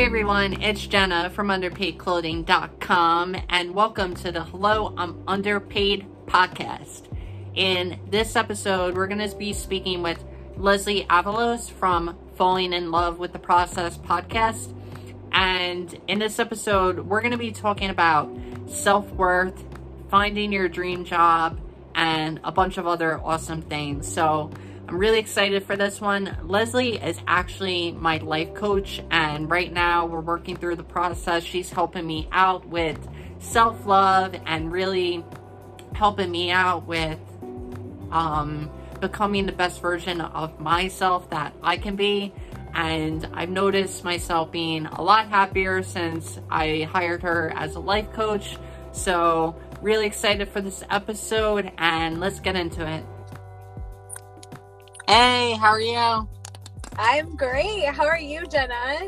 Hey everyone, it's Jenna from underpaidclothing.com and welcome to the Hello, I'm Underpaid podcast. In this episode, we're going to be speaking with Leslie Avalos from Falling in Love with the Process podcast. And in this episode, we're going to be talking about self-worth, finding your dream job, and a bunch of other awesome things. So I'm really excited for this one. Leslie is actually my life coach, and right now we're working through the process. She's helping me out with self-love and really helping me out with becoming the best version of myself that I can be. And I've noticed myself being a lot happier since I hired her as a life coach. So really excited for this episode, and let's get into it. Hey, how are you? I'm great. How are you, Jenna?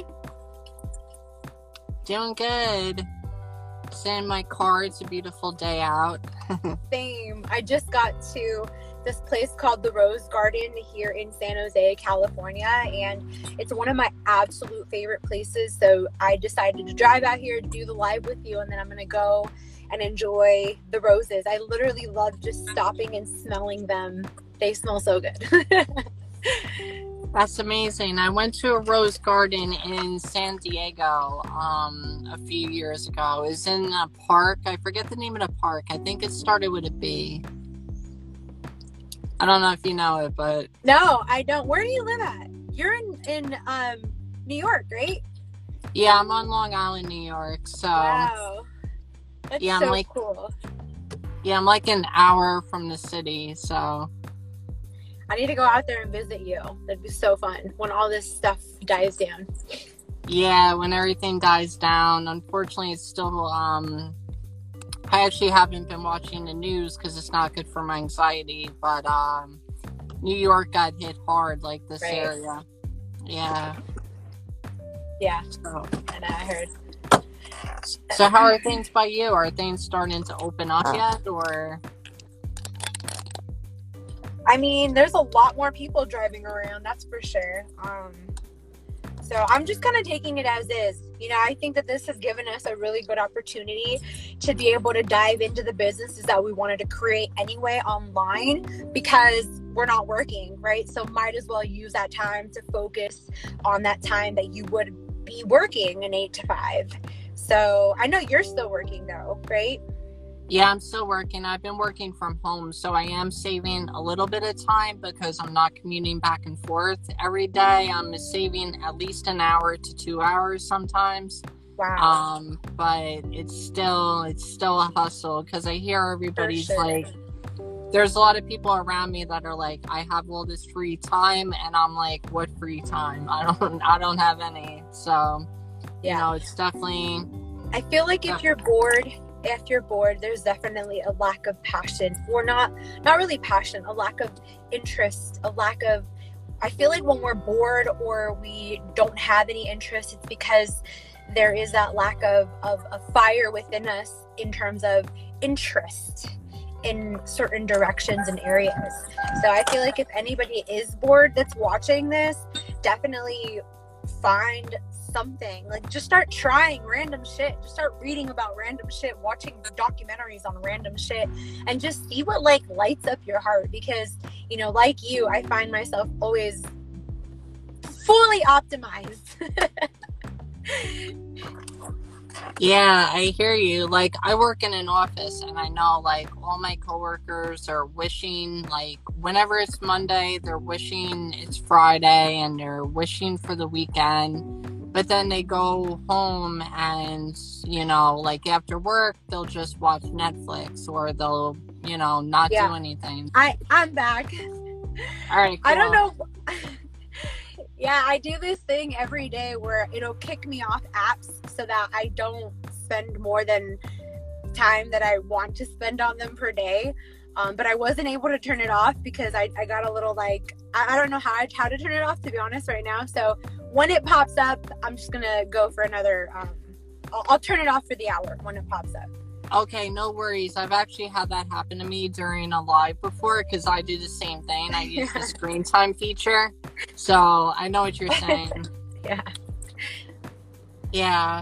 Doing good. Sitting in my car. It's a beautiful day out. Same. I just got to this place called the Rose Garden here in San Jose, California, and it's one of my absolute favorite places. So I decided to drive out here to do the live with you, and then I'm going to go and enjoy the roses. I literally love just stopping and smelling them. They smell so good. That's amazing. I went to a rose garden in San Diego a few years ago. It was in a park. I forget the name of the park. I think it started with a B. I don't know if you know it, but... No, I don't. Where do you live at? You're in New York, right? Yeah, I'm on Long Island, New York. So wow. That's yeah, so cool. Yeah, I'm like an hour from the city, so... I need to go out there and visit you. That'd be so fun when all this stuff dies down. Yeah, when everything dies down. Unfortunately, it's still, I actually haven't been watching the news because it's not good for my anxiety, but New York got hit hard, like this area. Yeah. Yeah. So. And I heard. So how are things by you? Are things starting to open up yet, or... I mean, there's a lot more people driving around, that's for sure. So I'm just kind of taking it as is. You know, I think that this has given us a really good opportunity to be able to dive into the businesses that we wanted to create anyway online because we're not working, right? So might as well use that time to focus on that time that you would be working an 8 to 5. So I know you're still working though, right? Yeah, I'm still working. I've been working from home, so I am saving a little bit of time because I'm not commuting back and forth every day. I'm saving at least an hour to 2 hours sometimes. Wow. But it's still a hustle because I hear everybody's like, there's a lot of people around me that are like, I have all this free time, and I'm like, what free time? I don't have any. So, yeah. You know, it's definitely. I feel like if you're bored, there's definitely a lack of passion, or not really passion, a lack of interest, I feel like when we're bored or we don't have any interest, it's because there is that lack of a fire within us in terms of interest in certain directions and areas. So I feel like if anybody is bored that's watching this, definitely find something. Like, just start trying random shit. Just start reading about random shit, watching documentaries on random shit, and just see what like lights up your heart. Because, you know, like you, I find myself always fully optimized. Yeah, I hear you. Like, I work in an office, and I know, like, all my coworkers are wishing, like, whenever it's Monday, they're wishing it's Friday, and they're wishing for the weekend. But then they go home and, you know, like, after work, they'll just watch Netflix, or they'll, you know, not do anything. I'm back. All right, cool. I don't know. Yeah, I do this thing every day where it'll kick me off apps so that I don't spend more than time that I want to spend on them per day. But I wasn't able to turn it off because I got a little like, I don't know how to turn it off, to be honest, right now. So when it pops up, I'm just going to go for another, I'll turn it off for the hour when it pops up. Okay, no worries. I've actually had that happen to me during a live before because I do the same thing. I use the screen time feature. So I know what you're saying. Yeah. Yeah.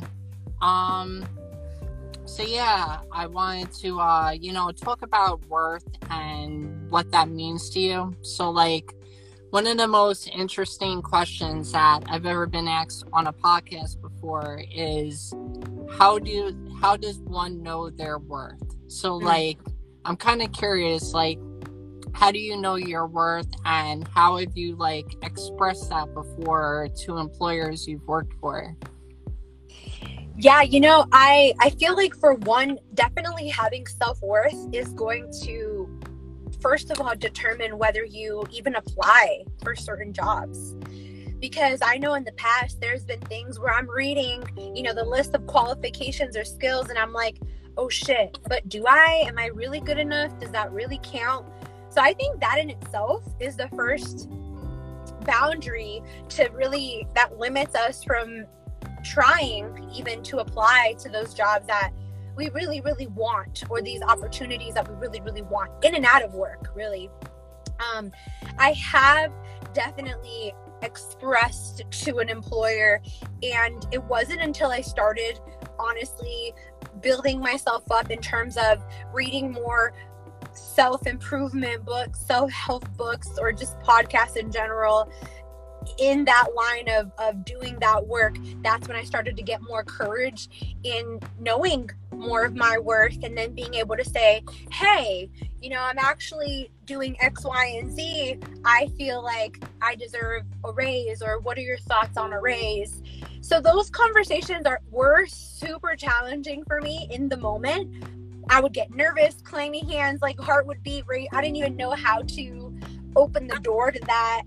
So yeah, I wanted to, talk about worth and what that means to you. So like, one of the most interesting questions that I've ever been asked on a podcast before is how does one know their worth? So like, I'm kind of curious, like, how do you know your worth, and how have you like expressed that before to employers you've worked for? Yeah, I feel like for one, definitely having self-worth is going to, first of all, determine whether you even apply for certain jobs. Because I know in the past, there's been things where I'm reading, the list of qualifications or skills, and I'm like, oh shit, but am I really good enough? Does that really count? So I think that in itself is the first boundary that limits us from trying even to apply to those jobs that we really, really want, or these opportunities that we really, really want in and out of work, really. I have definitely expressed to an employer, and it wasn't until I started honestly building myself up in terms of reading more self-improvement books, self-help books, or just podcasts in general, in that line of doing that work. That's when I started to get more courage in knowing more of my worth, and then being able to say, hey, I'm actually doing X, Y, and Z. I feel like I deserve a raise, or what are your thoughts on a raise? So those conversations were super challenging for me in the moment. I would get nervous, clammy hands, like heart would beat. I didn't even know how to open the door to that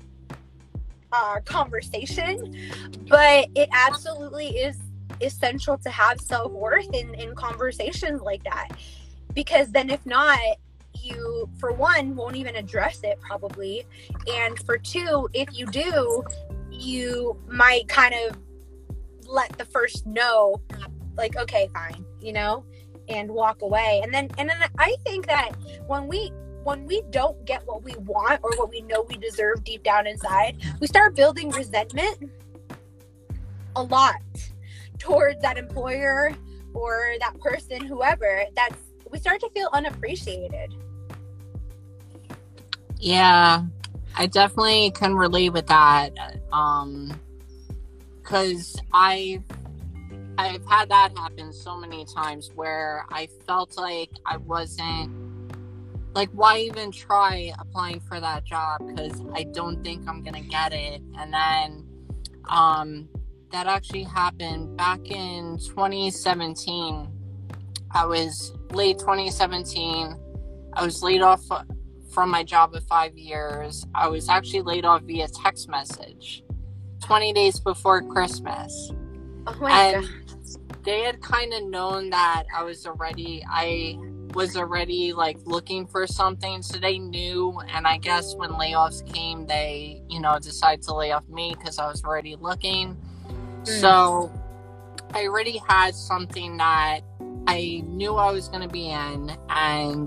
conversation, but it absolutely is essential to have self-worth in conversations like that, because then if not, you, for one, won't even address it probably, and for two, if you do, you might kind of let the first no, like, okay, fine, and walk away. And then I think that when we don't get what we want, or what we know we deserve deep down inside, we start building resentment a lot towards that employer or that person, whoever. We start to feel unappreciated. Yeah, I definitely can relate with that. Because I've had that happen so many times where I felt like I wasn't, like, why even try applying for that job, because I don't think I'm gonna get it. And then that actually happened back in 2017. I was late 2017. I was laid off from my job of 5 years. I was actually laid off via text message 20 days before Christmas. Oh my God. They had kind of known that I was already like looking for something, so they knew. And I guess when layoffs came, they decided to lay off me because I was already looking. So I already had something that I knew I was going to be in, and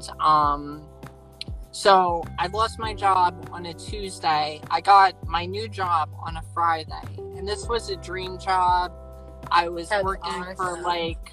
so I lost my job on a Tuesday. I got my new job on a Friday, and this was a dream job. I was working for like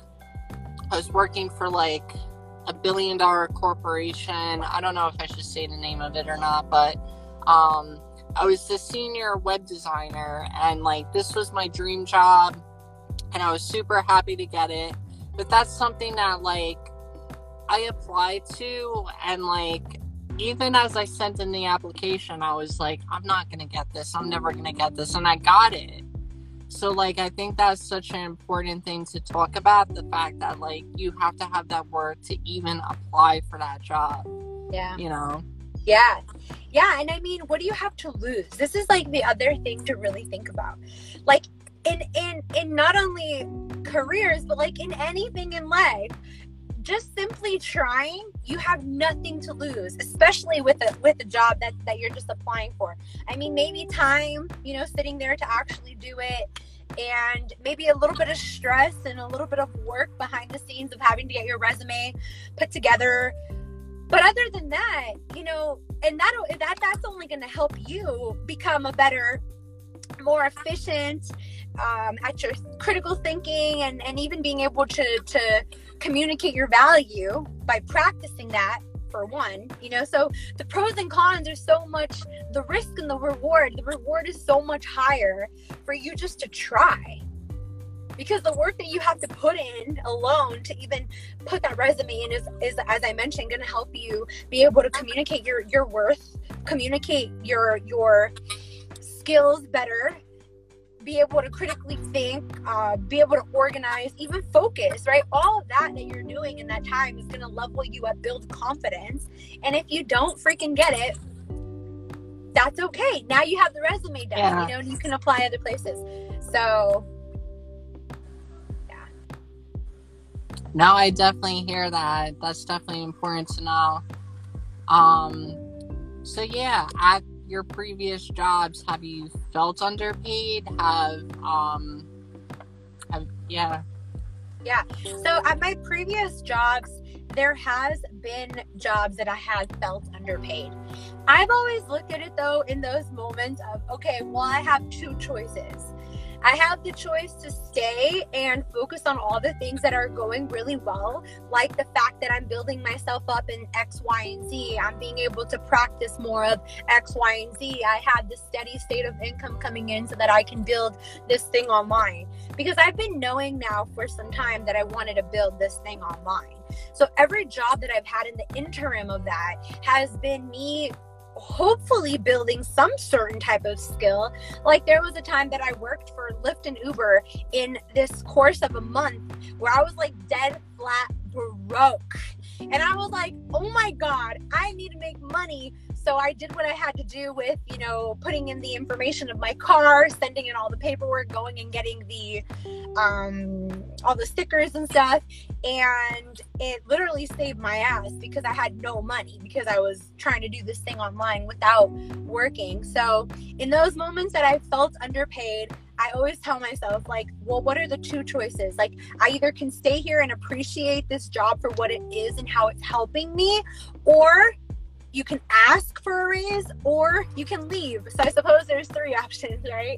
$1 billion corporation. I don't know if I should say the name of it or not, but I was the senior web designer, and like this was my dream job, and I was super happy to get it. But that's something that like I applied to, and like even as I sent in the application, I was like, I'm not gonna get this, I'm never gonna get this, and I got it. So like I think that's such an important thing to talk about, the fact that like you have to have that work to even apply for that job. Yeah. And I mean, what do you have to lose? This is like the other thing to really think about. Like in not only careers, but like in anything in life, just simply trying, you have nothing to lose, especially with a job that you're just applying for. I mean, maybe time, sitting there to actually do it, and maybe a little bit of stress and a little bit of work behind the scenes of having to get your resume put together. But other than that, and that's only going to help you become a better more efficient at your critical thinking, and even being able to communicate your value by practicing that, for one, so the pros and cons are so much, the risk and the reward is so much higher for you just to try, because the work that you have to put in alone to even put that resume in is as I mentioned, going to help you be able to communicate your worth, communicate your skills better, be able to critically think, be able to organize, even focus, right? All of that you're doing in that time is going to level you up, build confidence. And if you don't freaking get it, that's okay. Now you have the resume done, and you can apply other places. So, yeah. No, I definitely hear that. That's definitely important to know. So yeah, at your previous jobs, have you felt underpaid? Yeah. So at my previous jobs, there has been jobs that I have felt underpaid. I've always looked at it though in those moments of, okay, well, I have two choices. I have the choice to stay and focus on all the things that are going really well, like the fact that I'm building myself up in X, Y, and Z. I'm being able to practice more of X, Y, and Z. I have this steady state of income coming in so that I can build this thing online. Because I've been knowing now for some time that I wanted to build this thing online. So every job that I've had in the interim of that has been me hopefully building some certain type of skill. Like there was a time that I worked for Lyft and Uber in this course of a month where I was like dead flat broke, and I was like, oh my god, I need to make money. So I did what I had to do with, putting in the information of my car, sending in all the paperwork, going and getting the all the stickers and stuff. And it literally saved my ass because I had no money, because I was trying to do this thing online without working. So in those moments that I felt underpaid, I always tell myself, like, well, what are the two choices? Like, I either can stay here and appreciate this job for what it is and how it's helping me, or you can ask for a raise, or you can leave. So I suppose there's three options, right?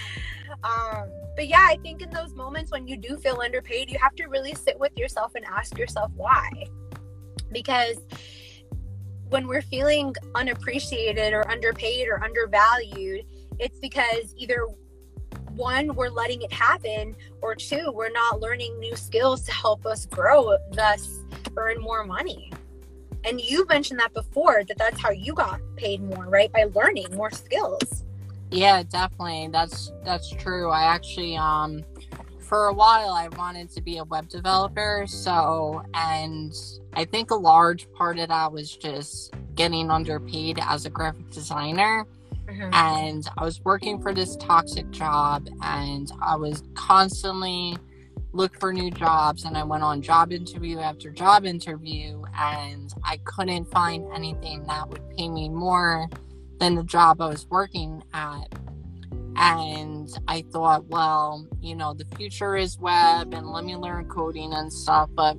But yeah, I think in those moments when you do feel underpaid, you have to really sit with yourself and ask yourself why. Because when we're feeling unappreciated or underpaid or undervalued, it's because either one, we're letting it happen, or two, we're not learning new skills to help us grow, thus earn more money. And you mentioned that before, that's how you got paid more, right? By learning more skills. Yeah, definitely. That's true. I actually, for a while, I wanted to be a web developer. And I think a large part of that was just getting underpaid as a graphic designer. Mm-hmm. And I was working for this toxic job, and I was constantly look for new jobs, and I went on job interview after job interview, and I couldn't find anything that would pay me more than the job I was working at. And I thought, well, the future is web, and let me learn coding and stuff. But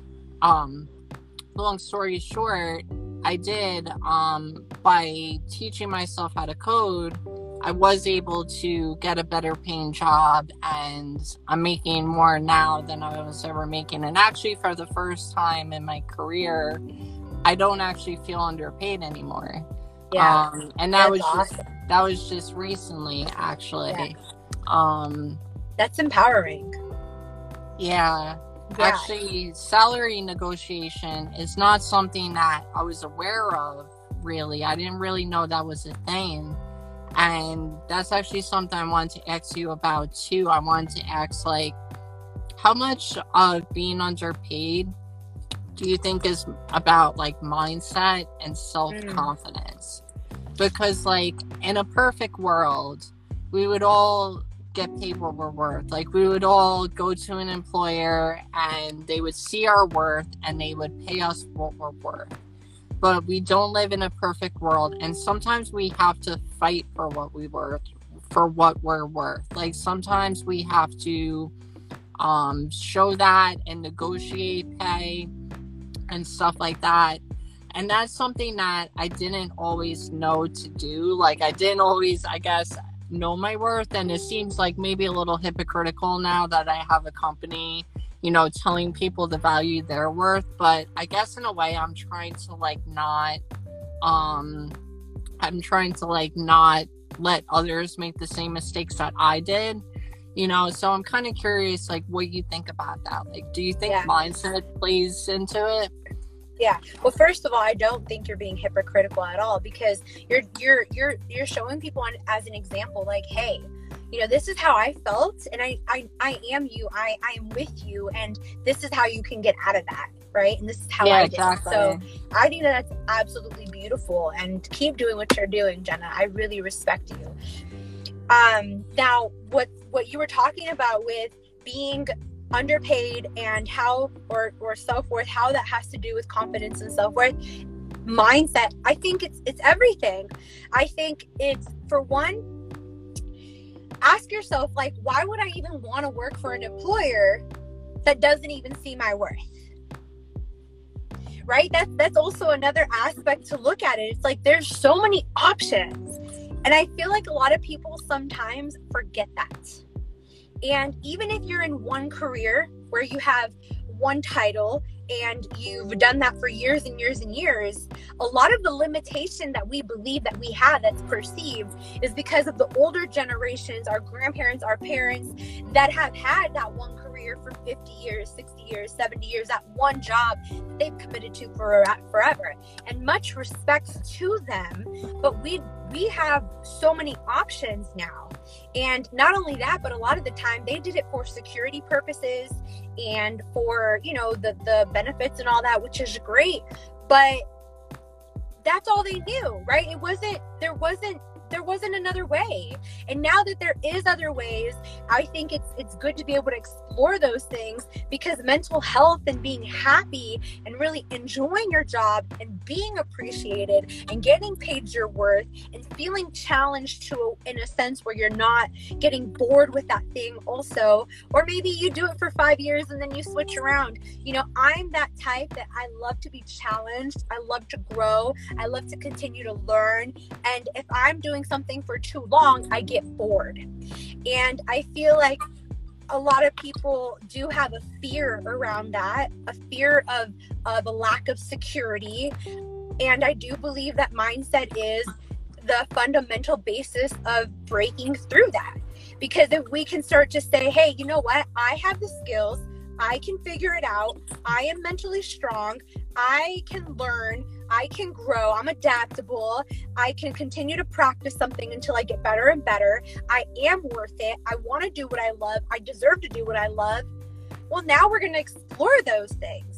long story short, I did, by teaching myself how to code, I was able to get a better paying job, and I'm making more now than I was ever making. And actually, for the first time in my career, I don't actually feel underpaid anymore. Yeah. And that was awesome. That was just recently, actually. Yeah. That's empowering. Yeah. Actually, salary negotiation is not something that I was aware of, really. I didn't really know that was a thing. And that's actually something I wanted to ask you about too. I wanted to ask, like, how much of being underpaid do you think is about like mindset and self-confidence? Because like in a perfect world, we would all get paid what we're worth. Like we would all go to an employer and they would see our worth and they would pay us what we're worth. But we don't live in a perfect world, and sometimes we have to fight for what we're worth. Like sometimes we have to show that and negotiate pay and stuff like that. And that's something that I didn't always know to do. Like I didn't always, I guess, know my worth, and it seems like maybe a little hypocritical now that I have a company, telling people to value their worth. But I guess in a way I'm trying to not let others make the same mistakes that I did. So I'm kind of curious, like, what you think about that. Like, do you think mindset plays into it? Yeah. Well, first of all, I don't think you're being hypocritical at all, because you're showing people as an example, like, hey, this is how I felt, and I am you. I am with you, and this is how you can get out of that, right? And this is how I did. Exactly. So I think that's absolutely beautiful, and keep doing what you're doing, Jenna. I really respect you. Now, what you were talking about with being underpaid and how or self-worth, how that has to do with confidence and self-worth, mindset, I think it's everything. I think it's, for one, ask yourself, like, why would I even want to work for an employer that doesn't even see my worth? Right? That's also another aspect to look at it. It's like there's so many options. And I feel like a lot of people sometimes forget that. And even if you're in one career where you have one title and you've done that for years and years and years, a lot of the limitation that we believe that we have that's perceived is because of the older generations, our grandparents, our parents, that have had that one career for 50 years, 60 years, 70 years, that one job that they've committed to for forever. And much respect to them, but we have so many options now. And not only that, but a lot of the time they did it for security purposes and for, the benefits and all that, which is great. But that's all they knew, right? There wasn't another way. And now that there is other ways, I think it's good to be able to explore those things, because mental health and being happy and really enjoying your job and being appreciated and getting paid your worth and feeling challenged in a sense where you're not getting bored with that thing also, or maybe you do it for 5 years and then you switch around. I'm that type that I love to be challenged. I love to grow. I love to continue to learn. And if I'm doing something for too long, I get bored. And I feel like a lot of people do have a fear around that, a fear of a lack of security. And I do believe that mindset is the fundamental basis of breaking through that. Because if we can start to say, hey, you know what? I have the skills. I can figure it out. I am mentally strong. I can learn. I can grow. I'm adaptable. I can continue to practice something until I get better and better. I am worth it. I want to do what I love. I deserve to do what I love. Well, now we're going to explore those things.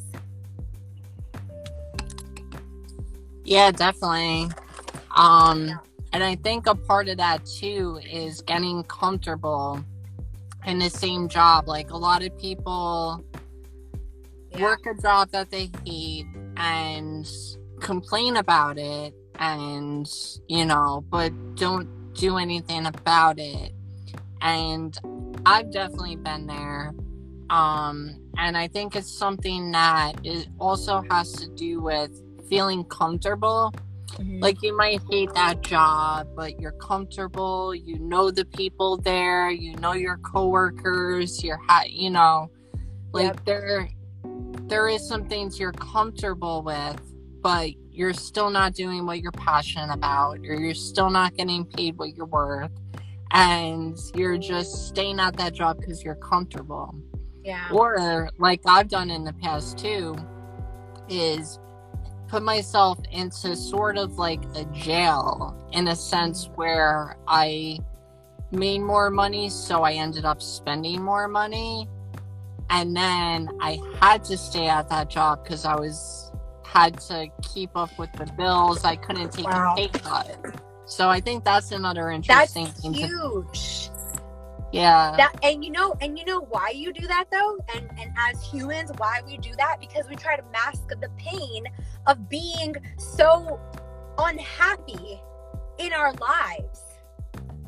Yeah, definitely. And I think a part of that too is getting comfortable in the same job. Like, a lot of people work a job that they hate and complain about it, and but don't do anything about it. And I've definitely been there. And I think it's something that it also has to do with feeling comfortable. Mm-hmm. Like, you might hate that job, but you're comfortable. You know the people there. You know your coworkers. There is some things you're comfortable with, but you're still not doing what you're passionate about, or you're still not getting paid what you're worth, and you're just staying at that job because you're comfortable. Yeah. Or, like I've done in the past too, is put myself into sort of like a jail, in a sense where I made more money, so I ended up spending more money, and then I had to stay at that job because I had to keep up with the bills. I couldn't take a pay cut. So I think that's another interesting thing. That's huge. Yeah. And you know why you do that though? And as humans, why we do that? Because we try to mask the pain of being so unhappy in our lives.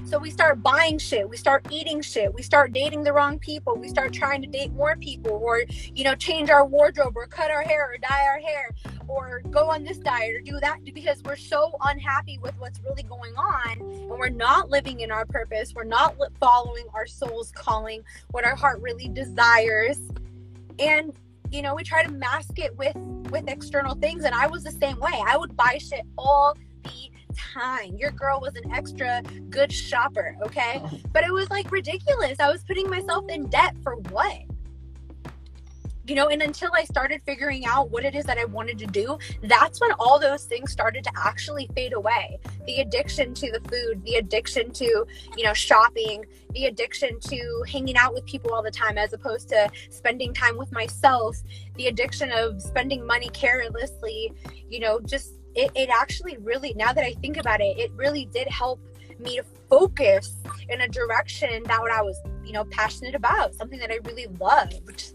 So we start buying shit, we start eating shit, we start dating the wrong people, we start trying to date more people, or, you know, change our wardrobe, or cut our hair, or dye our hair, or go on this diet, or do that, because we're so unhappy with what's really going on, and we're not living in our purpose, we're not following our soul's calling, what our heart really desires. And, you know, we try to mask it with external things. And I was the same way. I would buy shit all the time. Your girl was an extra good shopper, okay? But it was like ridiculous. I was putting myself in debt for what? You know, and until I started figuring out what it is that I wanted to do, that's when all those things started to actually fade away. The addiction to the food, the addiction to, you know, shopping, the addiction to hanging out with people all the time as opposed to spending time with myself, the addiction of spending money carelessly, you know, just it actually really, now that I think about it, it really did help me to focus in a direction that what I was, you know, passionate about, something that I really loved.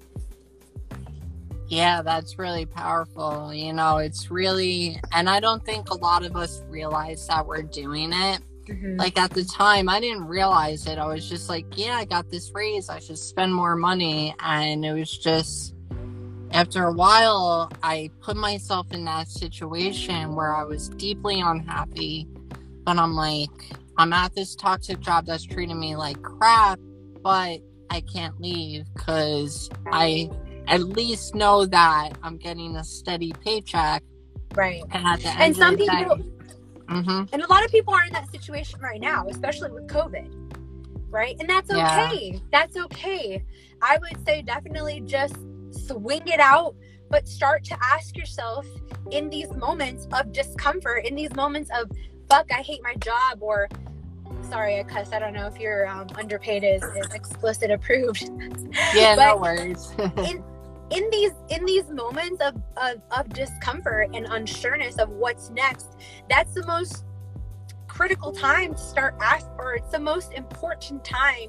Yeah, that's really powerful. You know, it's really, and I don't think a lot of us realize that we're doing it. Mm-hmm. Like at the time, I didn't realize it. I was just like, yeah, I got this raise, I should spend more money. And it was just, after a while, I put myself in that situation where I was deeply unhappy. But I'm like, I'm at this toxic job that's treating me like crap, but I can't leave because I at least know that I'm getting a steady paycheck. Right. And at the end and some of the people, day, mm-hmm. And a lot of people are in that situation right now, especially with COVID. Right. And that's okay. Yeah. That's okay. I would say definitely just swing it out, but start to ask yourself in these moments of discomfort, in these moments of, fuck, I hate my job, or sorry, I cuss. I don't know if your underpaid is explicit approved. Yeah, no worries. in these moments of discomfort and unsureness of what's next, that's the most critical time to start or it's the most important time,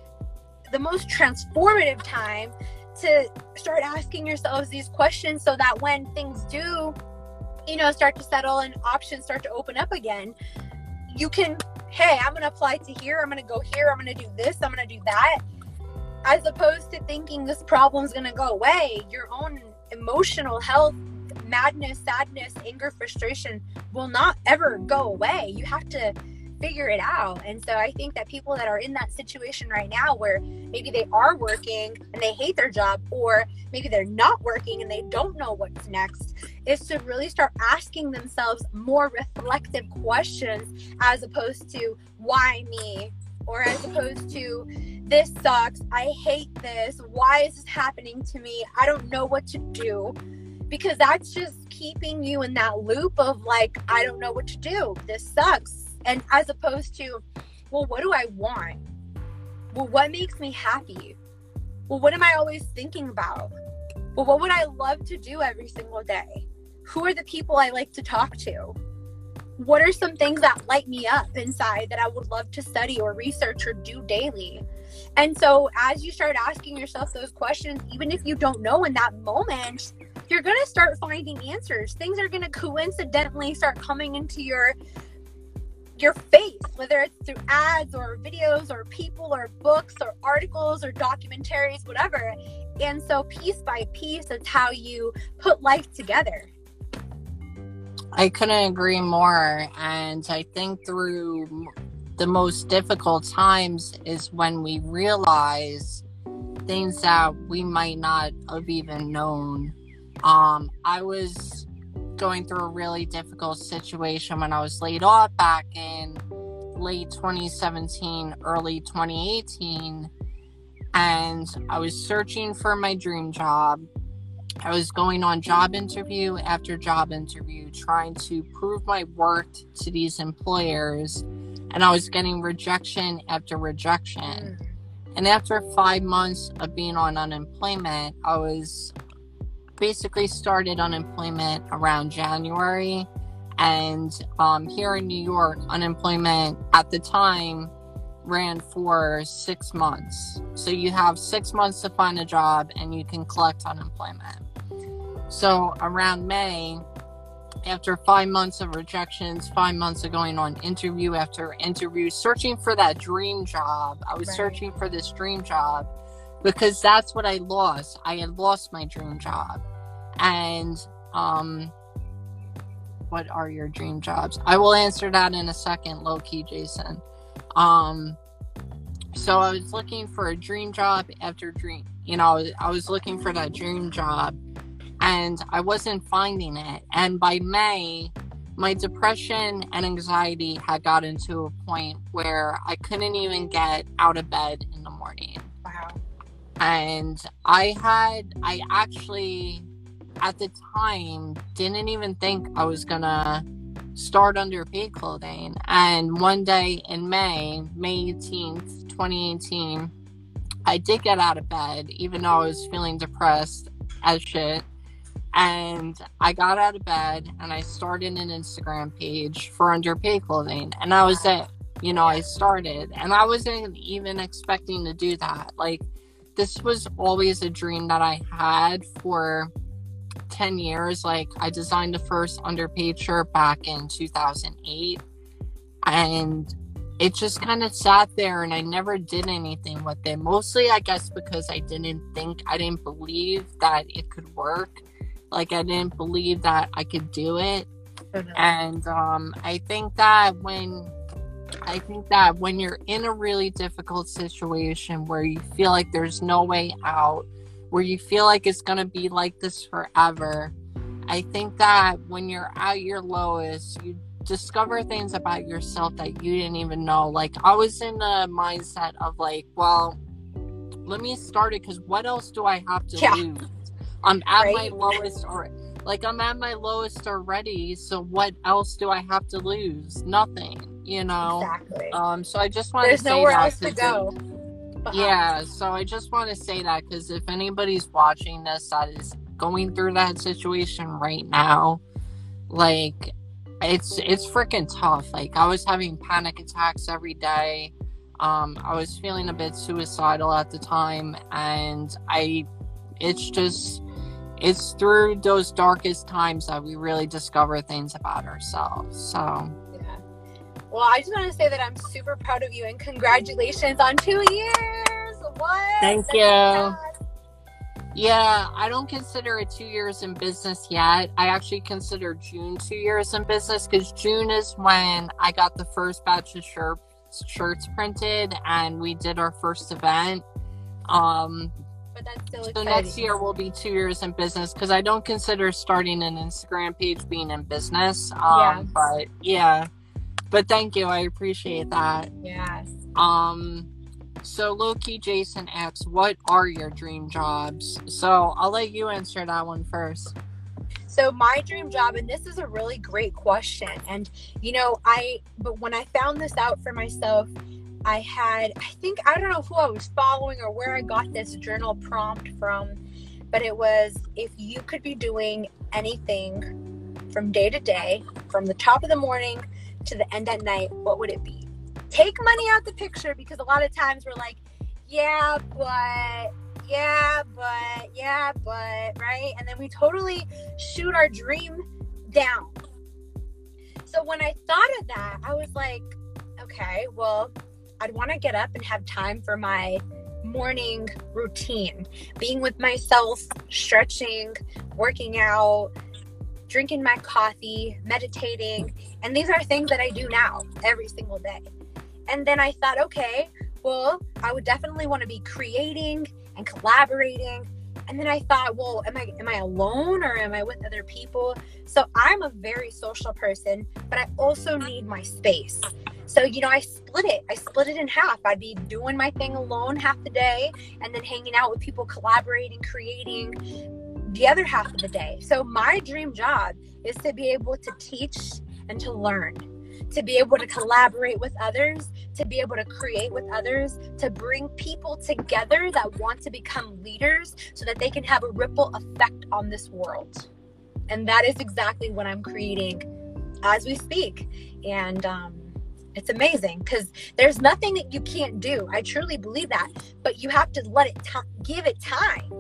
the most transformative time to start asking yourselves these questions, so that when things do, you know, start to settle and options start to open up again, you can, hey, I'm going to apply to here, I'm going to go here, I'm going to do this, I'm going to do that, as opposed to thinking this problem's going to go away. Your own emotional health, madness, sadness, anger, frustration will not ever go away. You have to figure it out. And so I think that people that are in that situation right now, where maybe they are working and they hate their job, or maybe they're not working and they don't know what's next, is to really start asking themselves more reflective questions, as opposed to why me, or as opposed to this sucks, I hate this, why is this happening to me, I don't know what to do. Because that's just keeping you in that loop of like, I don't know what to do, this sucks. And as opposed to, well, what do I want? Well, what makes me happy? Well, what am I always thinking about? Well, what would I love to do every single day? Who are the people I like to talk to? What are some things that light me up inside that I would love to study or research or do daily? And so as you start asking yourself those questions, even if you don't know in that moment, you're going to start finding answers. Things are going to coincidentally start coming into your face, whether it's through ads or videos or people or books or articles or documentaries, whatever. And so piece by piece, that's how you put life together. I couldn't agree more. And I think through the most difficult times is when we realize things that we might not have even known. I was going through a really difficult situation when I was laid off back in late 2017, early 2018, and I was searching for my dream job. I was going on job interview after job interview, trying to prove my worth to these employers, and I was getting rejection after rejection. And after 5 months of being on unemployment, I was basically started unemployment around January, and here in New York, unemployment at the time ran for 6 months. So you have 6 months to find a job and you can collect unemployment. So around May, after 5 months of rejections, 5 months of going on interview after interview, searching for that dream job. I was searching for this dream job because that's what I lost. I had lost my dream job. And what are your dream jobs? I will answer that in a second, low-key, Jason. So I was looking for a dream job after dream. I was looking for that dream job, and I wasn't finding it. And by May, my depression and anxiety had gotten to a point where I couldn't even get out of bed in the morning. Wow. And I actually, at the time, didn't even think I was gonna start Underpaid Clothing. And one day in May 18th, 2018, I did get out of bed, even though I was feeling depressed as shit. And I got out of bed and I started an Instagram page for Underpaid Clothing. And that was it. I started. And I wasn't even expecting to do that. Like, this was always a dream that I had for 10 years. Like, I designed the first Underpaid shirt back in 2008. And it just kind of sat there and I never did anything with it. Mostly, I guess, because I didn't believe that it could work. Like, I didn't believe that I could do it. Mm-hmm. And I think that when you're in a really difficult situation where you feel like there's no way out, where you feel like it's going to be like this forever, I think that when you're at your lowest, you discover things about yourself that you didn't even know. Like, I was in a mindset of like, well, let me start it, because what else do I have to lose? I'm at my lowest, I'm at my lowest already, so what else do I have to lose? Nothing, Exactly. So I just want to say that. There's nowhere else to go. Yeah, so I just want to say that, because if anybody's watching this that is going through that situation right now, like, it's freaking tough. Like, I was having panic attacks every day. I was feeling a bit suicidal at the time, and it's through those darkest times that we really discover things about ourselves. So yeah. Well, I just want to say that I'm super proud of you and congratulations on 2 years. What? Thank you. Yeah, I don't consider it 2 years in business yet. I actually consider June 2 years in business, because June is when I got the first batch of shirts printed and we did our first event. But that's still so next year will be 2 years in business, because I don't consider starting an Instagram page being in business. But thank you, I appreciate that. Yes. So Loki Jason asks, what are your dream jobs? So I'll let you answer that one first. So my dream job, and this is a really great question, and but when I found this out for myself, I don't know who I was following or where I got this journal prompt from, but it was, if you could be doing anything from day to day, from the top of the morning to the end at night, what would it be? Take money out the picture, because a lot of times we're like, yeah, but, right? And then we totally shoot our dream down. So when I thought of that, I was like, okay, well, I'd want to get up and have time for my morning routine, being with myself, stretching, working out, drinking my coffee, meditating. And these are things that I do now every single day. And then I thought, okay, well, I would definitely want to be creating and collaborating. And then I thought, well, am I alone or am I with other people? So I'm a very social person, but I also need my space. So, I split it in half. I'd be doing my thing alone half the day, and then hanging out with people, collaborating, creating the other half of the day. So my dream job is to be able to teach and to learn, to be able to collaborate with others, to be able to create with others, to bring people together that want to become leaders so that they can have a ripple effect on this world. And that is exactly what I'm creating as we speak. And it's amazing, because there's nothing that you can't do. I truly believe that, but you have to let it give it time.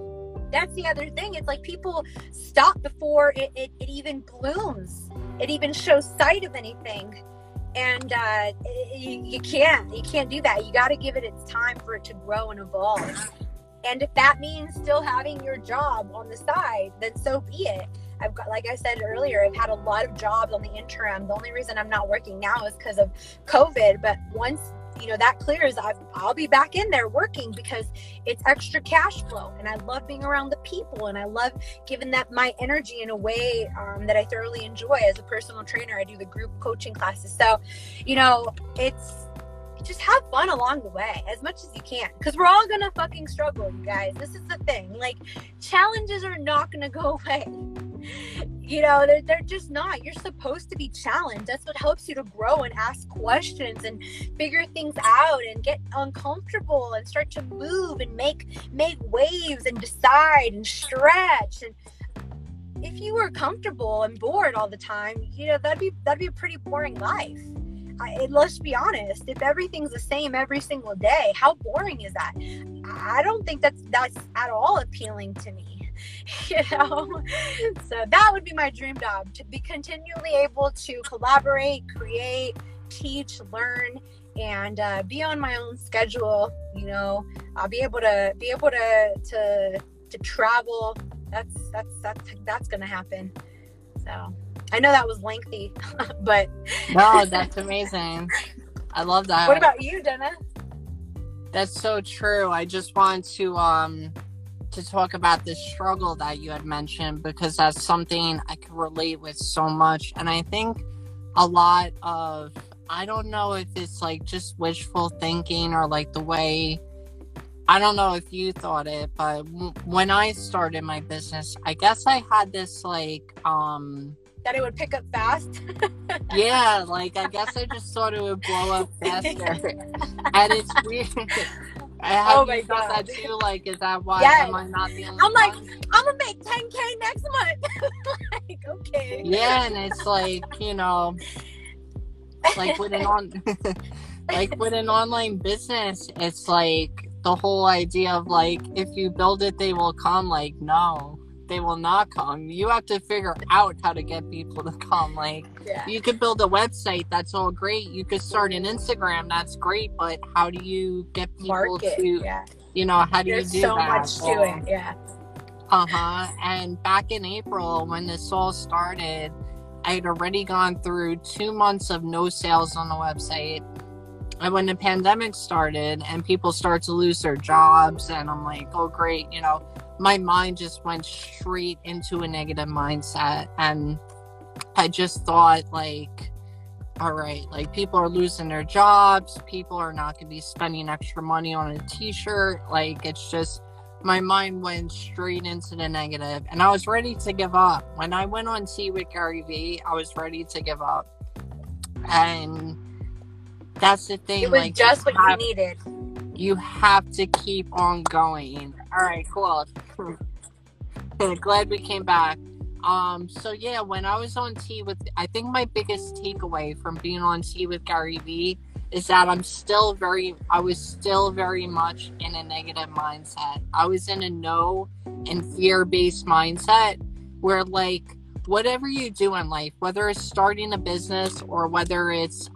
that's the other thing. It's like people stop before it even blooms. It even shows sight of anything. And you can't do that. You got to give it its time for it to grow and evolve. And if that means still having your job on the side, then so be it. I've got, like I said earlier, I've had a lot of jobs on the interim. The only reason I'm not working now is because of COVID. But once, that clears, I'll be back in there working, because it's extra cash flow. And I love being around the people, and I love giving that my energy in a way that I thoroughly enjoy. As a personal trainer, I do the group coaching classes. So, it's just have fun along the way as much as you can, because we're all gonna fucking struggle, you guys. This is the thing. Like, challenges are not gonna go away. They're just not. You're supposed to be challenged. That's what helps you to grow and ask questions and figure things out and get uncomfortable and start to move and make waves and decide and stretch. And if you were comfortable and bored all the time, that'd be a pretty boring life. Let's be honest. If everything's the same every single day, how boring is that? I don't think that's at all appealing to me. So that would be my dream job, to be continually able to collaborate, create, teach, learn, and be on my own schedule. I'll be able to travel. That's gonna happen. So I know that was lengthy, but no, that's amazing. I love that. What about you, Jenna? That's so true. I just want to talk about the struggle that you had mentioned, because that's something I could relate with so much. And I think a lot of, I don't know if it's like just wishful thinking or like the way, I don't know if you thought it, but when I started my business, I guess I had this like, that it would pick up fast. Yeah, like I guess I just thought it would blow up faster. And it's weird. Oh my God. That too? Like, is that why? Yes. Am I not the only I'm like, one? I'm gonna make 10K next month. Like, okay. Yeah, and it's like, like with an online business, it's like the whole idea of like, if you build it, they will come. Like, no, they will not come. You have to figure out how to get people to come. Like, you could build a website, that's all great. You could start an Instagram, that's great. But how do you get people Market, to, how do There's you do so that? much to it, yeah. And back in April, when this all started, I had already gone through 2 months of no sales on the website. And when the pandemic started and people started to lose their jobs, and I'm like, oh, great, my mind just went straight into a negative mindset. And I just thought, like, all right, like, people are losing their jobs. People are not going to be spending extra money on a t-shirt. Like, it's just, my mind went straight into the negative, and I was ready to give up. When I went on Tea with Gary Vee, I was ready to give up. And that's the thing. It was like, just what you needed. You have to keep on going. All right, cool. Glad we came back. So yeah, when I was on Tea with, I think my biggest takeaway from being on Tea with Gary Vee is that I was still very much in a negative mindset. I was in a no and fear-based mindset where, like, whatever you do in life, whether it's starting a business or whether it's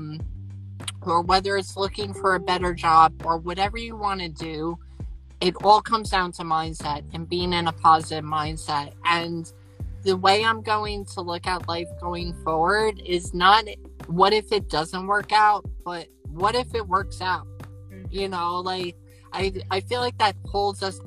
looking for a better job or whatever you want to do, it all comes down to mindset and being in a positive mindset. And the way I'm going to look at life going forward is not what if it doesn't work out, but what if it works out? Like, I feel like that holds us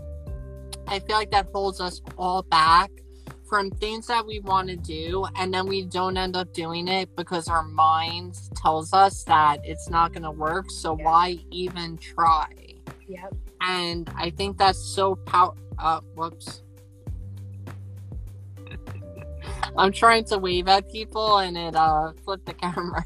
all back from things that we want to do, and then we don't end up doing it because our mind tells us that it's not going to work, so why even try? Yep. And I think that's so whoops. I'm trying to wave at people and it flipped the camera.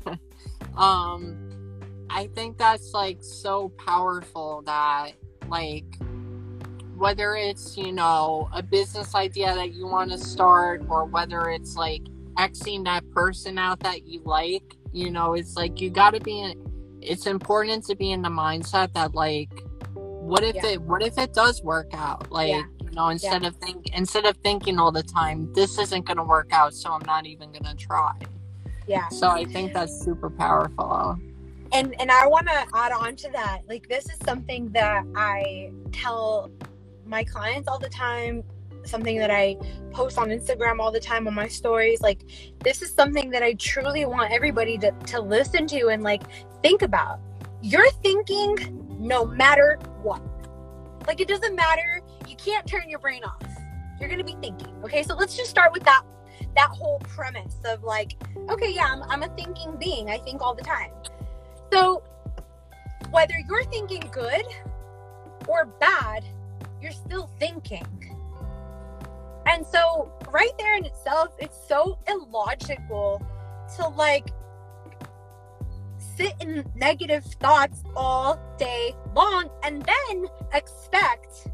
I think that's like so powerful that, like, whether it's, a business idea that you want to start, or whether it's like Xing that person out that you like, it's like you got to it's important to be in the mindset that, like, what if it does work out? Like, instead of thinking all the time, this isn't going to work out, so I'm not even going to try. Yeah. So I think that's super powerful. And I want to add on to that. Like, this is something that I tell my clients all the time, something that I post on Instagram all the time on my stories. Like, this is something that I truly want everybody to listen to and like think about. You're thinking no matter what. Like, it doesn't matter. You can't turn your brain off. You're going to be thinking. Okay, so let's just start with that whole premise of like, okay, yeah, I'm a thinking being. I think all the time. So whether you're thinking good or bad, you're still thinking. And so right there in itself, it's so illogical to like sit in negative thoughts all day long and then expect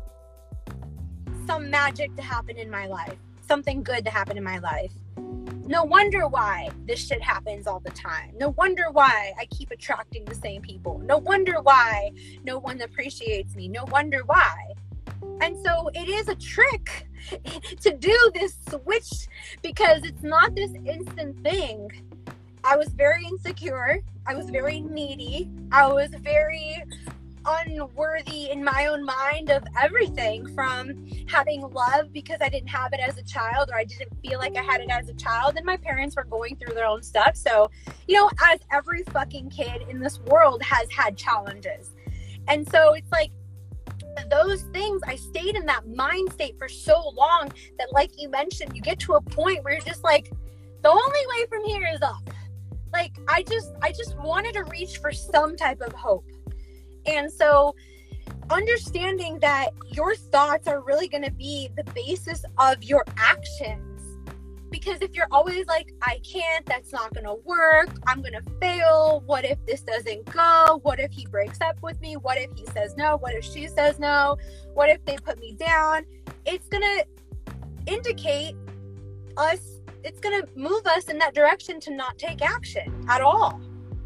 some magic to happen in my life, something good to happen in my life. No wonder why this shit happens all the time. No wonder why I keep attracting the same people. No wonder why no one appreciates me. No wonder why. And so it is a trick to do this switch, because it's not this instant thing. I was very insecure. I was very needy. I was very unworthy in my own mind of everything, from having love because I didn't have it as a child, or I didn't feel like I had it as a child, and my parents were going through their own stuff. So, as every fucking kid in this world has had challenges. And so it's like those things, I stayed in that mind state for so long that, like you mentioned, you get to a point where you're just like, the only way from here is up. Like, I just wanted to reach for some type of hope. And so understanding that your thoughts are really going to be the basis of your actions. Because if you're always like, I can't, that's not going to work, I'm going to fail, what if this doesn't go, what if he breaks up with me, what if he says no, what if she says no, what if they put me down, it's going to indicate us, it's going to move us in that direction to not take action at all.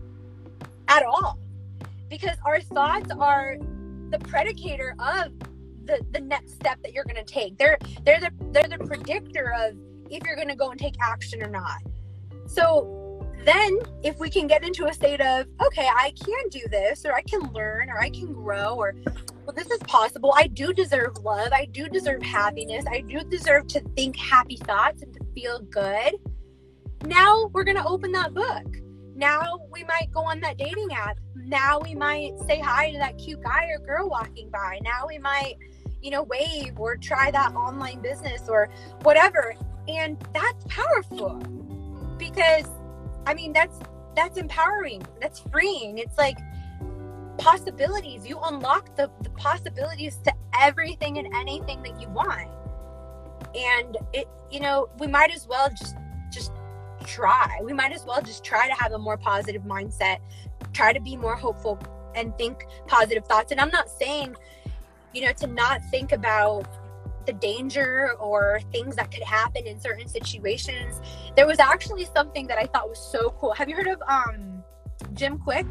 At all. Because our thoughts are the predicator of the next step that you're going to take. They're the predictor of if you're going to go and take action or not. So then if we can get into a state of, okay, I can do this, or I can learn, or I can grow, or, well, this is possible. I do deserve love. I do deserve happiness. I do deserve to think happy thoughts and to feel good. Now we're going to open that book. Now we might go on that dating app. Now we might say hi to that cute guy or girl walking by. Now we might, wave or try that online business or whatever. And that's powerful, because, that's empowering. That's freeing. It's like possibilities. You unlock the possibilities to everything and anything that you want. And it, we might as well just try. We might as well just try to have a more positive mindset, try to be more hopeful and think positive thoughts. And I'm not saying, to not think about the danger or things that could happen in certain situations. There was actually something that I thought was so cool. Have you heard of Jim Quick?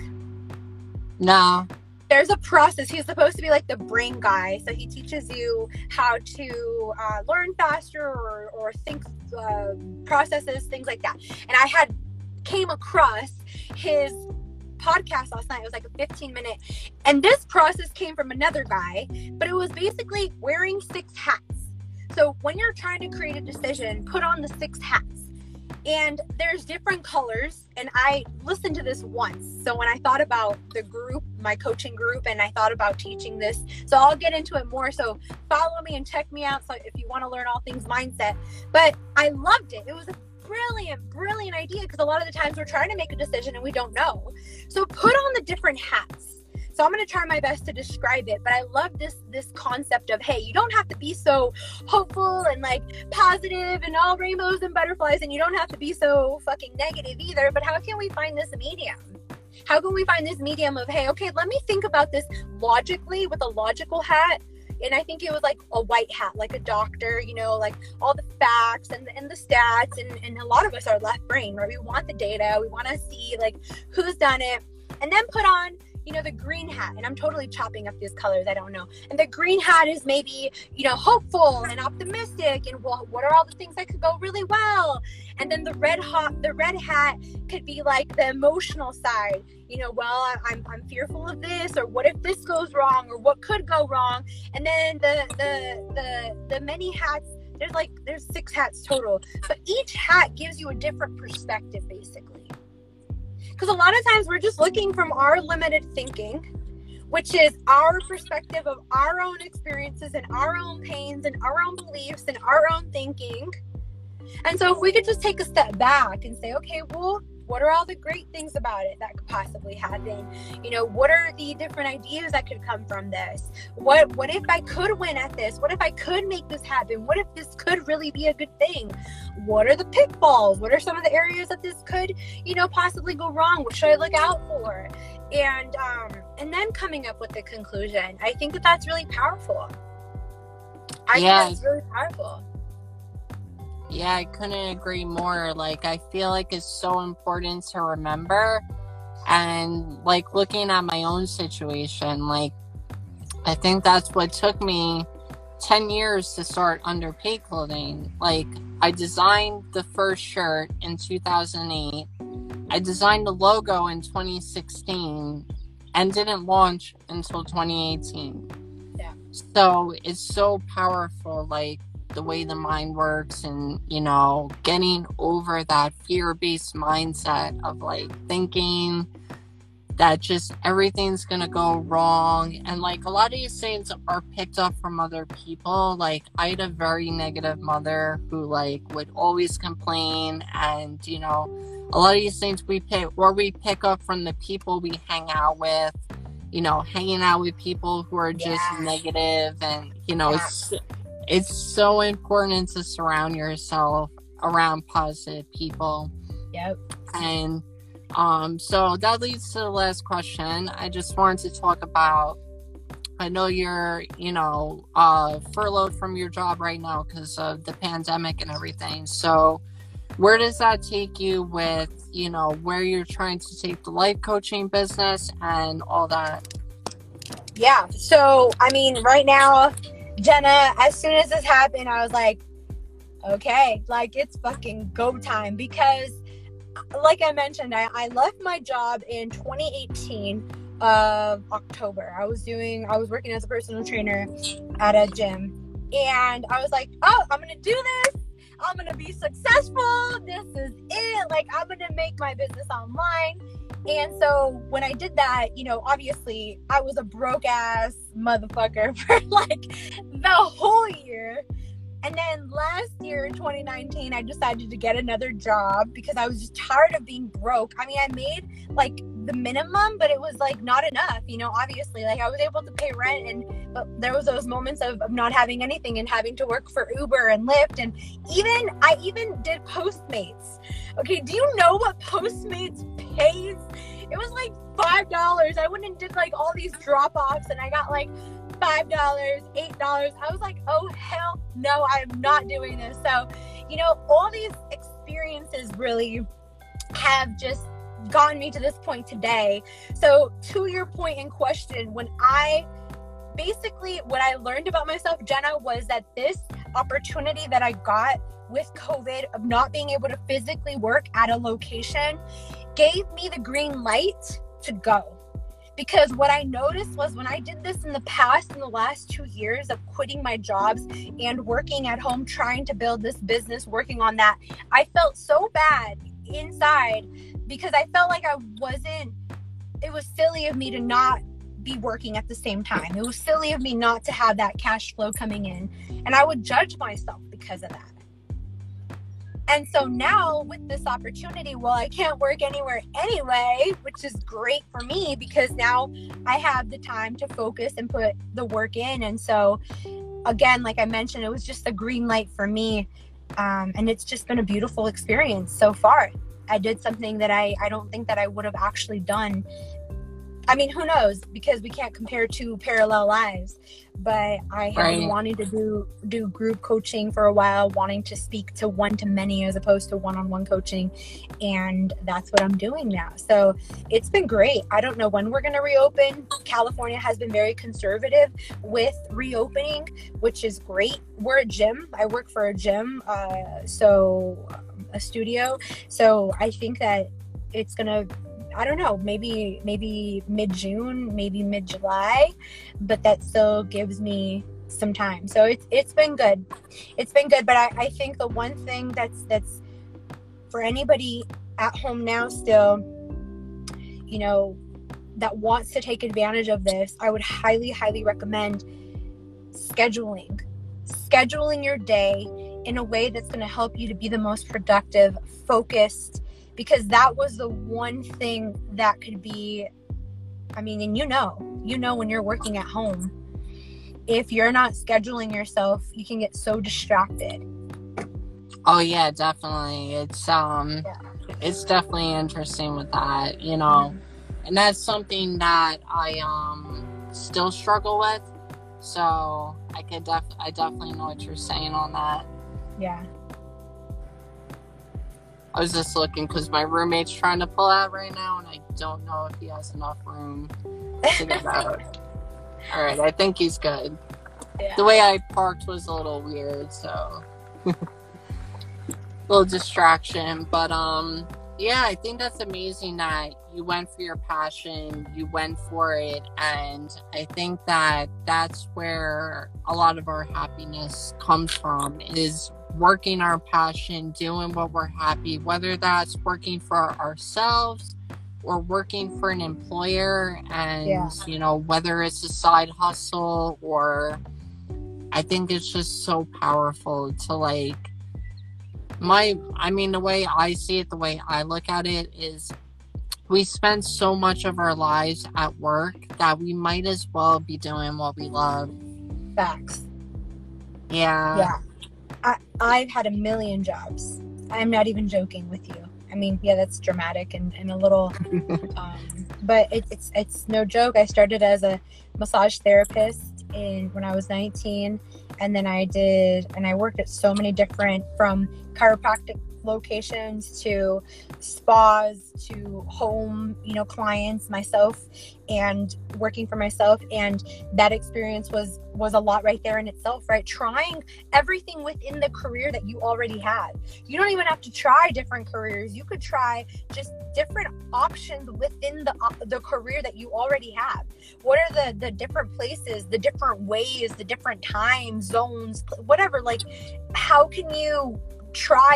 No. There's a process. He's supposed to be like the brain guy. So he teaches you how to learn faster or think processes, things like that. And I had came across his podcast last night. It was like a 15-minute. And this process came from another guy, but it was basically wearing 6 hats. So when you're trying to create a decision, put on the 6 hats. And there's different colors. And I listened to this once. So when I thought about the group, my coaching group, and I thought about teaching this, so I'll get into it more. So follow me and check me out. So if you want to learn all things mindset, but I loved it. It was a brilliant idea, because a lot of the times we're trying to make a decision and we don't know. So put on the different hats. So I'm going to try my best to describe it, but I love this concept of, hey, you don't have to be so hopeful and like positive and all rainbows and butterflies, and you don't have to be so fucking negative either. But how can we find this medium? How can we find this medium of, hey, okay, let me think about this logically with a logical hat. And I think it was like a white hat, like a doctor, like all the facts and the stats. And a lot of us are left brain, right? We want the data. We want to see like who's done it. And then put on the green hat, and I'm totally chopping up these colors, I don't know. And the green hat is maybe, hopeful and optimistic, and what are all the things that could go really well? And then the red hat could be like the emotional side. I'm fearful of this, or what if this goes wrong, or what could go wrong? And then the many hats, there's 6 hats total, but each hat gives you a different perspective, basically. Because a lot of times we're just looking from our limited thinking, which is our perspective of our own experiences and our own pains and our own beliefs and our own thinking. And so if we could just take a step back and say, okay, well, what are all the great things about it that could possibly happen? What are the different ideas that could come from this? What if I could win at this? What if I could make this happen? What if this could really be a good thing? What are the pitfalls? What are some of the areas that this could, possibly go wrong? What should I look out for? And then coming up with the conclusion. I think that that's really powerful. I think that's really powerful. Yeah, I couldn't agree more. I feel like it's so important to remember. And looking at my own situation, I think that's what took me 10 years to start Underpaid Clothing. I designed the first shirt in 2008. I designed the logo in 2016 and didn't launch until 2018. Yeah. So it's so powerful, the way the mind works, and getting over that fear-based mindset of thinking that just everything's gonna go wrong. And a lot of these things are picked up from other people. I had a very negative mother who would always complain, and a lot of these things we pick up from the people we hang out with, hanging out with people who are just negative, and it's so important to surround yourself around positive people. Yep. And so that leads to the last question. I just wanted to talk about, I know you're, furloughed from your job right now because of the pandemic and everything. So where does that take you with, where you're trying to take the life coaching business and all that? Yeah. So, right now, Jenna, as soon as this happened, I was like, okay, it's fucking go time. Because like I mentioned, I left my job in 2018 of October. I was working as a personal trainer at a gym, and I was like, oh, I'm gonna do this. I'm gonna be successful. This is it. I'm gonna make my business online. And so when I did that, obviously I was a broke ass motherfucker for the whole year. And then last year, 2019, I decided to get another job because I was just tired of being broke. I made the minimum, but it was not enough, obviously. I was able to pay rent, but there was those moments of not having anything and having to work for Uber and Lyft. And I even did Postmates. Okay, do you know what Postmates pays? It was $5. I went and did all these drop-offs, and I got $5, $8. I was like, oh hell no, I'm not doing this. So, all these experiences really have just gotten me to this point today. So to your point in question, what I learned about myself, Jenna, was that this opportunity that I got with COVID of not being able to physically work at a location gave me the green light to go. Because what I noticed was when I did this in the past, in the last 2 years of quitting my jobs and working at home, trying to build this business, working on that, I felt so bad inside because I felt like it was silly of me to not be working at the same time. It was silly of me not to have that cash flow coming in. And I would judge myself because of that. And so now with this opportunity, I can't work anywhere anyway, which is great for me because now I have the time to focus and put the work in. And so again, like I mentioned, it was just a green light for me. And it's just been a beautiful experience so far. I did something that I don't think that I would have actually done I mean, who knows? Because we can't compare two parallel lives. But I have been wanting to do group coaching for a while, wanting to speak to one-to-many as opposed to one-on-one coaching. And that's what I'm doing now. So it's been great. I don't know when we're going to reopen. California has been very conservative with reopening, which is great. We're a gym. I work for a gym, so a studio. So I think that it's going to, I don't know, maybe mid-June, maybe mid-July, but that still gives me some time. So it's been good. It's been good. But I think the one thing that's for anybody at home now still, you know, that wants to take advantage of this, I would highly, highly recommend scheduling your day in a way that's going to help you to be the most productive, focused, because that was the one thing that could be, I mean, and you know when you're working at home, if you're not scheduling yourself, you can get so distracted. Oh yeah, definitely. It's definitely interesting with that, you know, and that's something that I still struggle with. So I definitely know what you're saying on that. Yeah. I was just looking because my roommate's trying to pull out right now, and I don't know if he has enough room to get out. All right, I think he's good. Yeah. The way I parked was a little weird, so little distraction. But yeah, I think that's amazing that you went for your passion, you went for it, and I think that that's where a lot of our happiness comes from, is working our passion, doing what we're happy, whether that's working for ourselves or working for an employer, and you know, whether it's a side hustle, or I think it's just so powerful to like the way I see it, the way I look at it is we spend so much of our lives at work that we might as well be doing what we love. Facts. Yeah. I've had a million jobs. I'm not even joking with you. I mean, yeah, that's dramatic and a little, but it's no joke. I started as a massage therapist when I was 19, and then I worked at so many different, from chiropractic locations to spas to home, you know, clients, myself, and working for myself. And that experience was a lot right there in itself, right? Trying everything within the career that you already had. You don't even have to try different careers. You could try just different options within the career that you already have. What are the different places, the different ways, the different time zones, whatever, like, how can you try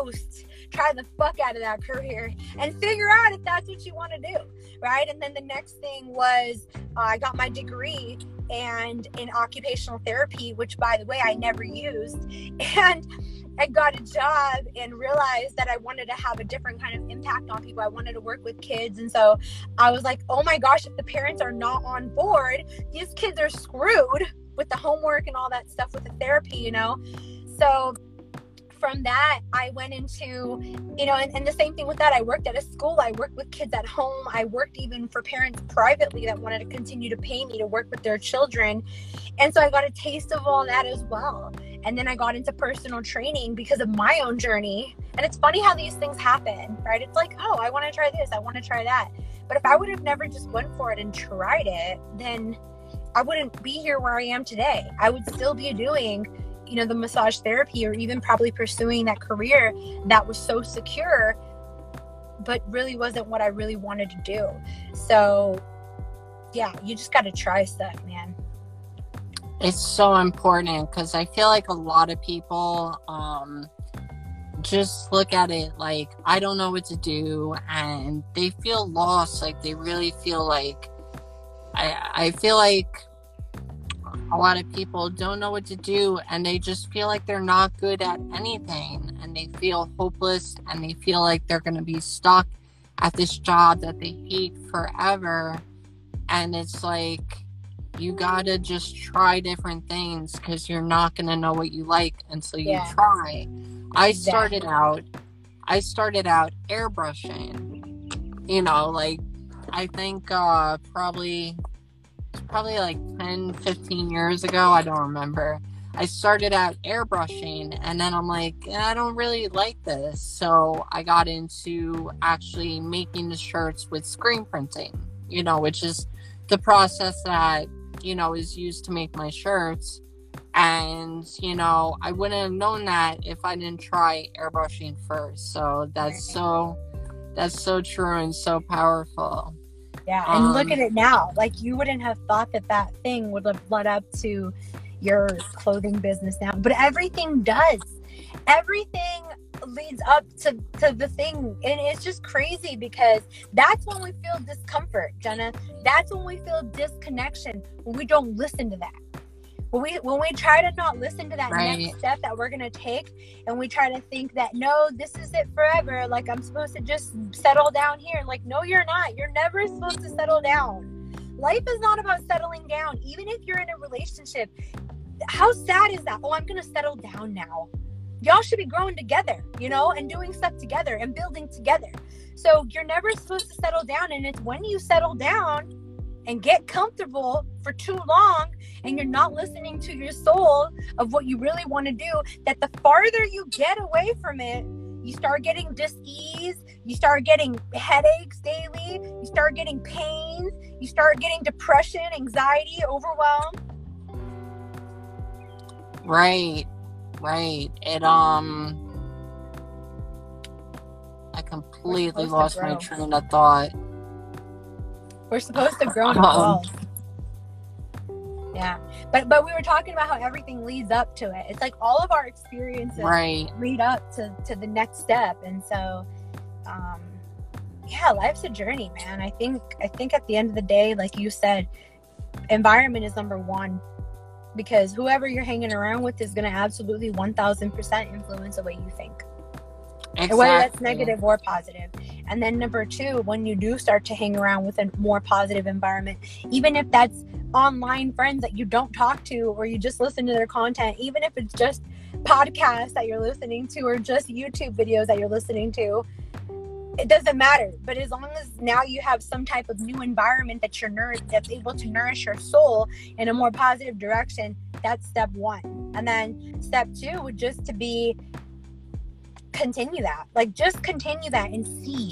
the fuck out of that career and figure out if that's what you want to do, right? And then the next thing was I got my degree and in occupational therapy, which by the way I never used, and I got a job and realized that I wanted to have a different kind of impact on people. I wanted to work with kids, and so I was like, oh my gosh, if the parents are not on board, these kids are screwed with the homework and all that stuff with the therapy, you know. So from that, I went into, you know, and the same thing with that. I worked at a school. I worked with kids at home. I worked even for parents privately that wanted to continue to pay me to work with their children. And so I got a taste of all that as well. And then I got into personal training because of my own journey. And it's funny how these things happen, right? It's like, oh, I want to try this, I want to try that. But if I would have never just went for it and tried it, then I wouldn't be here where I am today. I would still be doing, you know, the massage therapy, or even probably pursuing that career that was so secure, but really wasn't what I really wanted to do. So yeah, you just got to try stuff, man. It's so important, because I feel like a lot of people just look at it like, I don't know what to do, and they feel lost. Like, they really feel like, I feel like a lot of people don't know what to do, and they just feel like they're not good at anything, and they feel hopeless, and they feel like they're going to be stuck at this job that they hate forever. And it's like, you gotta just try different things, because you're not going to know what you like until you try. I started out airbrushing, you know, like I think probably like 10, 15 years ago. I don't remember. I started out airbrushing, and then I'm like, I don't really like this. So I got into actually making the shirts with screen printing, which is the process that, is used to make my shirts. And, I wouldn't have known that if I didn't try airbrushing first. So that's so true and so powerful. Yeah, and look at it now. Like, you wouldn't have thought that thing would have led up to your clothing business now, but everything does. Everything leads up to the thing, and it's just crazy because that's when we feel discomfort, Jenna. That's when we feel disconnection, when we don't listen to that. When we try to not listen to that next step that we're going to take, and we try to think that, no, this is it forever, like I'm supposed to just settle down here. Like, no, you're not. You're never supposed to settle down. Life is not about settling down. Even if you're in a relationship, how sad is that? Oh, I'm going to settle down now. Y'all should be growing together, and doing stuff together and building together. So you're never supposed to settle down. And it's when you settle down and get comfortable for too long, and you're not listening to your soul of what you really want to do, that the farther you get away from it, you start getting dis-ease, you start getting headaches daily, you start getting pain, you start getting depression, anxiety, overwhelm. Right. It I completely lost my train of thought. We're supposed to grow and evolve. Yeah, but we were talking about how everything leads up to it. It's like all of our experiences lead up to the next step, and so, life's a journey, man. I think at the end of the day, like you said, environment is number one, because whoever you're hanging around with is going to absolutely 1,000% influence the way you think. Exactly. Whether that's negative or positive. And then number two, when you do start to hang around with a more positive environment, even if that's online friends that you don't talk to, or you just listen to their content, even if it's just podcasts that you're listening to, or just YouTube videos that you're listening to, it doesn't matter. But as long as now you have some type of new environment that that's able to nourish your soul in a more positive direction, that's step one. And then step two would just to be continue that. Like, just continue that and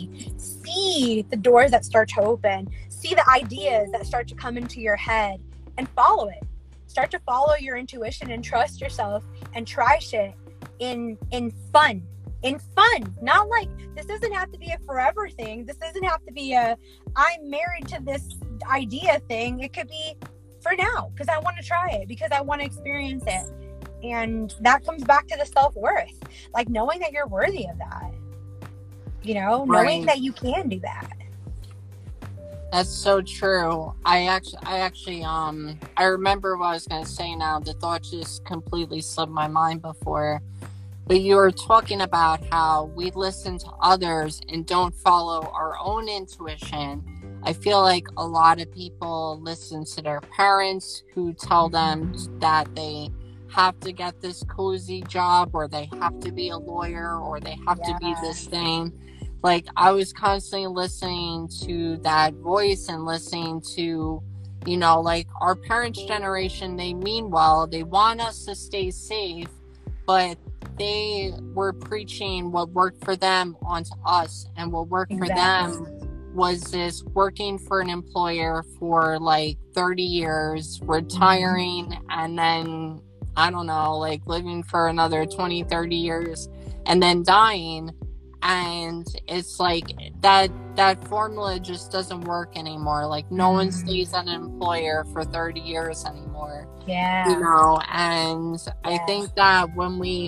see the doors that start to open, see the ideas that start to come into your head, and follow it. Start to follow your intuition and trust yourself, and try shit in fun. Not like, this doesn't have to be a forever thing. This doesn't have to be a I'm married to this idea thing. It could be for now, because I want to try it, because I want to experience it. And that comes back to the self-worth, like knowing that you're worthy of that, knowing that you can do that. That's so true. I actually I remember what I was going to say now. The thought just completely slipped my mind before. But you were talking about how we listen to others and don't follow our own intuition. I feel like a lot of people listen to their parents who tell them that they have to get this cozy job, or they have to be a lawyer, or they have to be this thing. Like, I was constantly listening to that voice and listening to, like, our parents' generation. They mean well, they want us to stay safe, but they were preaching what worked for them onto us, and what worked for them was this working for an employer for like 30 years, retiring, and then, I don't know, like living for another 20, 30 years, and then dying. And it's like that formula just doesn't work anymore. Like, no one stays at an employer for 30 years anymore. Yeah. And I think that when we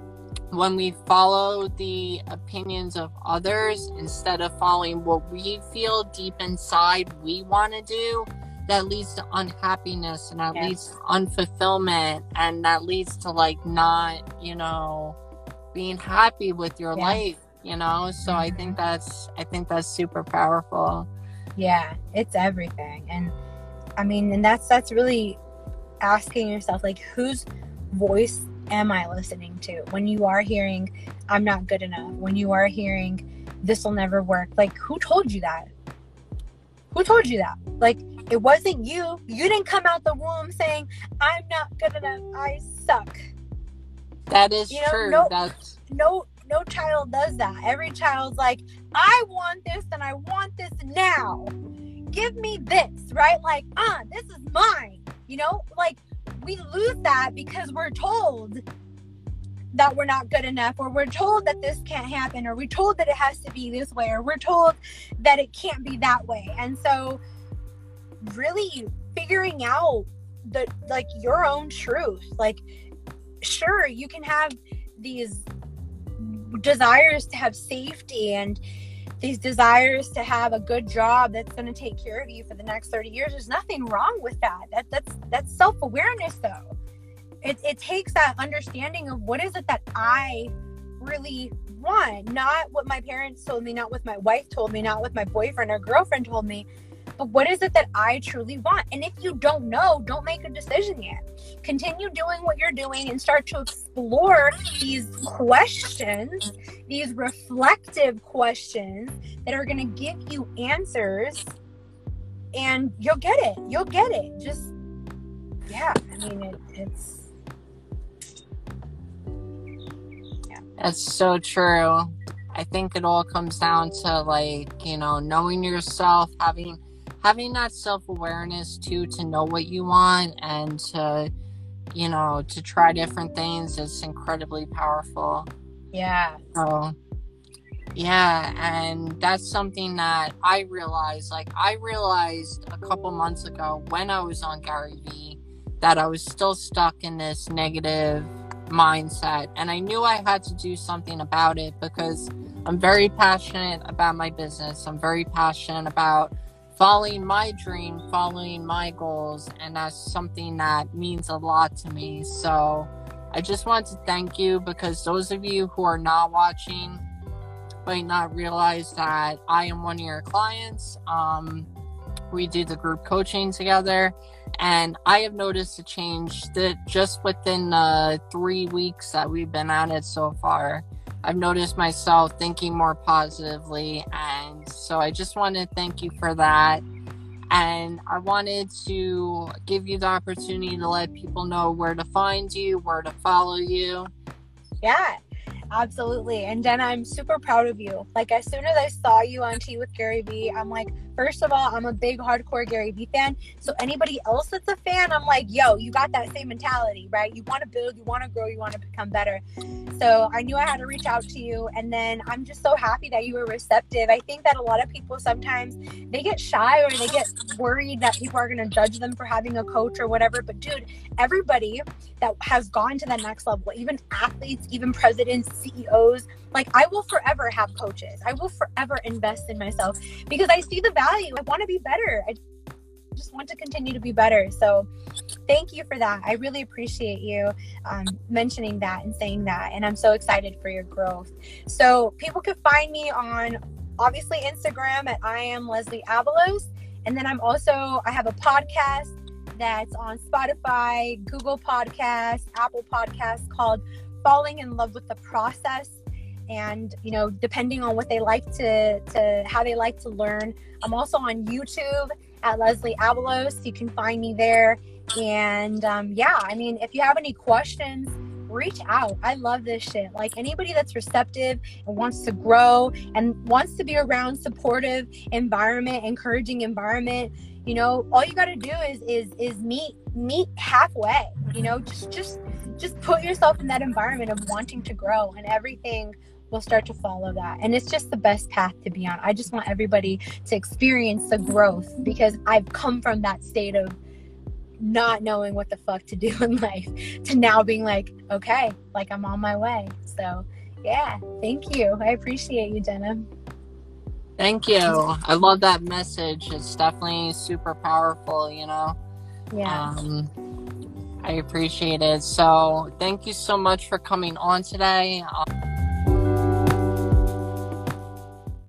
follow the opinions of others instead of following what we feel deep inside we want to do, that leads to unhappiness, and that leads to unfulfillment, and that leads to like not, being happy with your life, So I think that's super powerful. Yeah, it's everything. And I mean, and that's really asking yourself, like, whose voice am I listening to? When you are hearing, I'm not good enough, when you are hearing, this will never work, like, who told you that? Who told you that? Like, it wasn't you. You didn't come out the womb saying, I'm not good enough, I suck. That is true. No child does that. Every child's like, I want this and I want this now. Give me this, right? Like, this is mine. Like, we lose that because we're told that we're not good enough, or we're told that this can't happen, or we're told that it has to be this way, or we're told that it can't be that way. And so really figuring out your own truth. Like, sure, you can have these desires to have safety and these desires to have a good job that's going to take care of you for the next 30 years. There's nothing wrong with that. That's self-awareness, though. It takes that understanding of what is it that I really want, not what my parents told me, not what my wife told me, not what my boyfriend or girlfriend told me, but what is it that I truly want? And if you don't know, don't make a decision yet. Continue doing what you're doing and start to explore these questions, these reflective questions that are going to give you answers, and you'll get it. You'll get it. Just, yeah, I mean, it's... That's so true. I think it all comes down to knowing yourself, having that self-awareness too, to know what you want and to try different things is incredibly powerful. Yeah. So, yeah, and that's something that I realized. I realized a couple months ago when I was on Gary Vee that I was still stuck in this negative mindset, and I knew I had to do something about it because I'm very passionate about my business. I'm very passionate about following my dream, following my goals, and that's something that means a lot to me. So I just want to thank you, because those of you who are not watching might not realize that I am one of your clients. We do the group coaching together, and I have noticed a change that just within the 3 weeks that we've been at it so far. I've noticed myself thinking more positively, and so I just want to thank you for that. And I wanted to give you the opportunity to let people know where to find you, where to follow you. Yeah, absolutely. And Jenna, I'm super proud of you. Like, as soon as I saw you on Tea with Gary Vee, I'm like, first of all, I'm a big hardcore Gary Vee fan. So anybody else that's a fan, I'm like, yo, you got that same mentality, right? You want to build, you want to grow, you want to become better. So I knew I had to reach out to you. And then I'm just so happy that you were receptive. I think that a lot of people sometimes they get shy, or they get worried that people are going to judge them for having a coach or whatever. But dude, everybody that has gone to that next level, even athletes, even presidents, CEOs, like, I will forever have coaches. I will forever invest in myself because I see the value. I want to be better. I just want to continue to be better. So thank you for that. I really appreciate you mentioning that and saying that. And I'm so excited for your growth. So people can find me on, obviously, Instagram at I am Leslie Avalos. And then I have a podcast that's on Spotify, Google Podcasts, Apple Podcasts, called Falling in Love with the Process. And, depending on what they like how they like to learn. I'm also on YouTube at Leslie Avalos. You can find me there. And if you have any questions, reach out. I love this shit. Like, anybody that's receptive and wants to grow and wants to be around supportive environment, encouraging environment, all you got to do is meet halfway. Just put yourself in that environment of wanting to grow, and everything will start to follow that. And it's just the best path to be on. I just want everybody to experience the growth, because I've come from that state of not knowing what the fuck to do in life to now being like, okay, like, I'm on my way. So yeah, thank you. I appreciate you, Jenna. Thank you. I love that message. It's definitely super powerful, Yeah. I appreciate it. So thank you so much for coming on today.